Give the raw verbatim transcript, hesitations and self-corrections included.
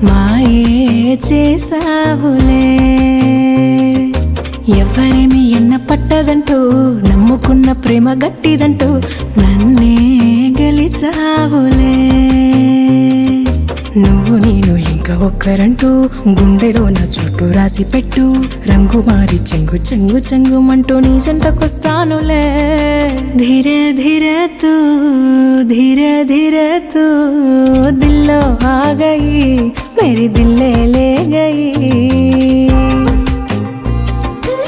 మాయే చేసావులే ఎవరేమి ఎన్న పట్టదంటూ నమ్ముకున్న ప్రేమ గట్టిదంటూ నన్నే గెలిచావులే నువ్వు నేను ఇంకా ఒక్కరంటూ గుండెలో నా చుట్టూ రాసి పెట్టు రంగు మారి చెంగు చెంగు చెంగుమంటూ నీ జంటకొస్తానులే ధీరే ధీరే తూ ధీరే ధీరే తూ దిల్లో ఆ గయి మేరీ దిల్లే లే గయి